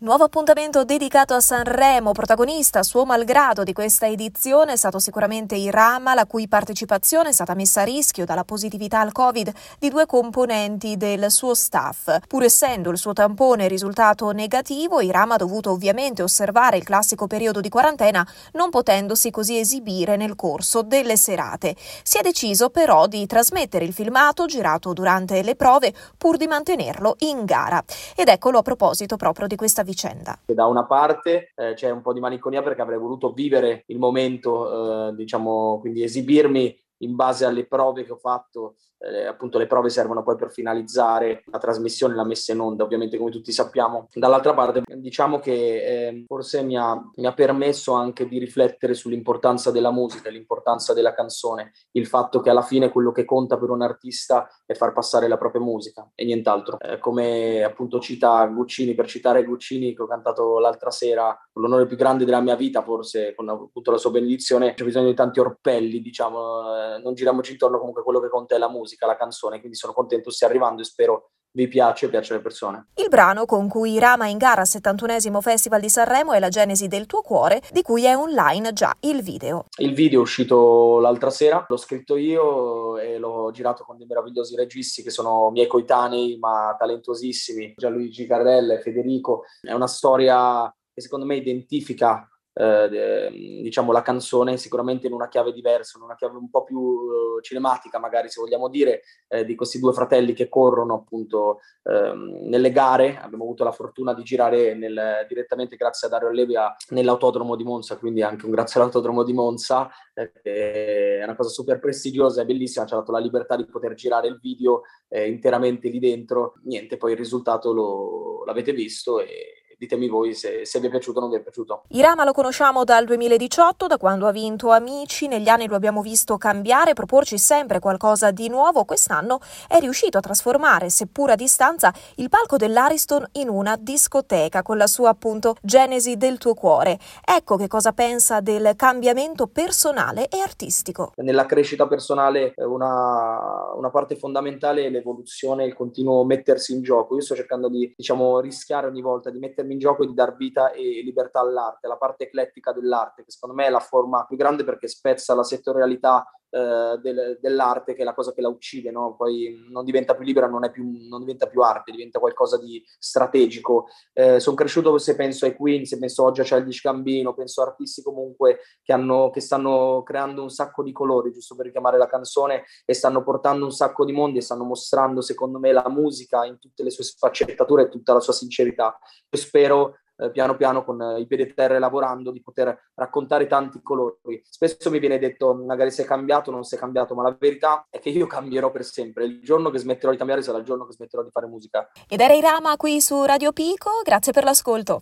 Nuovo appuntamento dedicato a Sanremo, protagonista suo malgrado di questa edizione è stato sicuramente Irama, la cui partecipazione è stata messa a rischio dalla positività al Covid di 2 componenti del suo staff. Pur essendo il suo tampone risultato negativo, Irama ha dovuto ovviamente osservare il classico periodo di quarantena, non potendosi così esibire nel corso delle serate. Si è deciso però di trasmettere il filmato girato durante le prove pur di mantenerlo in gara. Ed eccolo a proposito proprio di questa vicenda. Da una parte c'è un po' di malinconia perché avrei voluto vivere il momento, quindi esibirmi in base alle prove che ho fatto. Appunto le prove servono poi per finalizzare la trasmissione, la messa in onda, ovviamente come tutti sappiamo. Dall'altra parte diciamo che forse mi ha permesso anche di riflettere sull'importanza della musica, l'importanza della canzone, il fatto che alla fine quello che conta per un artista è far passare la propria musica e nient'altro. Come appunto cita Guccini, per citare Guccini che ho cantato l'altra sera, l'onore più grande della mia vita forse, con appunto la sua benedizione, c'è bisogno di tanti orpelli, non giriamoci intorno, comunque quello che conta è la musica, la canzone, quindi sono contento stia arrivando e spero vi piace alle persone. Il brano con cui Irama è in gara al 71esimo Festival di Sanremo è La genesi del tuo cuore, di cui è online già il video. Il video è uscito l'altra sera, l'ho scritto io e l'ho girato con dei meravigliosi registi che sono miei coetanei ma talentosissimi, Gianluigi Carrella e Federico. È una storia che secondo me identifica la canzone sicuramente in una chiave diversa, in una chiave un po' più cinematica magari, se vogliamo dire, di questi 2 fratelli che corrono appunto nelle gare. Abbiamo avuto la fortuna di girare direttamente grazie a Dario Allevia nell'autodromo di Monza, quindi anche un grazie all'autodromo di Monza, è una cosa super prestigiosa e bellissima, ci ha dato la libertà di poter girare il video interamente lì dentro. Niente, poi il risultato l'avete visto e ditemi voi se vi è piaciuto o non vi è piaciuto. Irama lo conosciamo dal 2018, da quando ha vinto Amici. Negli anni lo abbiamo visto cambiare, proporci sempre qualcosa di nuovo. Quest'anno è riuscito a trasformare, seppur a distanza, il palco dell'Ariston in una discoteca con la sua appunto genesi del tuo cuore. Ecco che cosa pensa del cambiamento personale e artistico. Nella crescita personale una parte fondamentale è l'evoluzione, il continuo mettersi in gioco. Io sto cercando di rischiare ogni volta, di mettermi in gioco e di dar vita e libertà all'arte, la parte eclettica dell'arte, che secondo me è la forma più grande perché spezza la settorialità dell'arte, che è la cosa che la uccide, no? Poi non diventa più libera, non diventa più arte, diventa qualcosa di strategico. Sono cresciuto, se penso ai Queen, se penso oggi a Childish Gambino, penso a artisti comunque che stanno creando un sacco di colori, giusto per richiamare la canzone, e stanno portando un sacco di mondi e stanno mostrando, secondo me, la musica in tutte le sue sfaccettature e tutta la sua sincerità. Io spero piano piano, con i piedi a terra e lavorando, di poter raccontare tanti colori. Spesso mi viene detto magari sei cambiato, non sei cambiato, ma la verità è che io cambierò per sempre. Il giorno che smetterò di cambiare sarà il giorno che smetterò di fare musica. Ed era Irama qui su Radio Pico, grazie per l'ascolto.